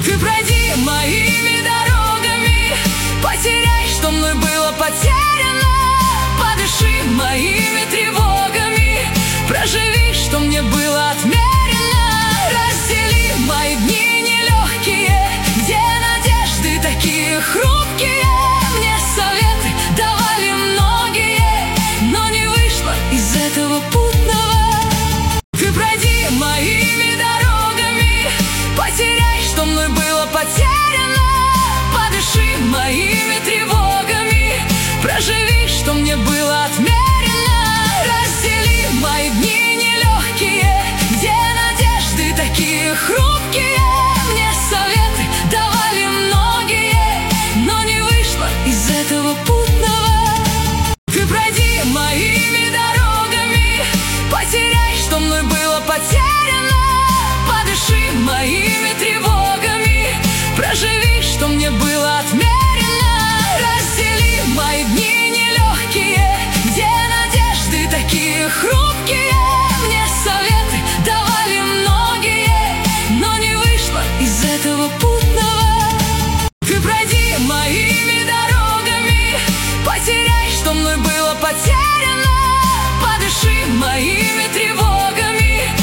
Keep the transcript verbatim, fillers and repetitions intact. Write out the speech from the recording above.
Ты пройди моими дорогами, потеряй, что мной было потеряно. Подыши моими тревогами, проживи, что мне было отмерено. Раздели мои дни нелегкие, где надежды такие хрупкие. Мне советы давали многие, но не вышло из этого путного. Ты пройди моими дорогами, потеряй, что мной было потеряно. Подыши моими тревогами, проживи, что мне было отмерено. Раздели мои дни нелегкие, где надежды такие хрупкие. Мне советы давали многие, но не вышло из этого путного. Ты пройди моими дорогами, потеряй, что мной было потеряно. Подыши моими тревогами, проживи, что мне было отмерено. Раздели мои дни нелегкие, где надежды такие хрупкие. Мне советы давали многие, но не вышло из этого путного. Ты пройди моими дорогами, потеряй, что мной было потеряно.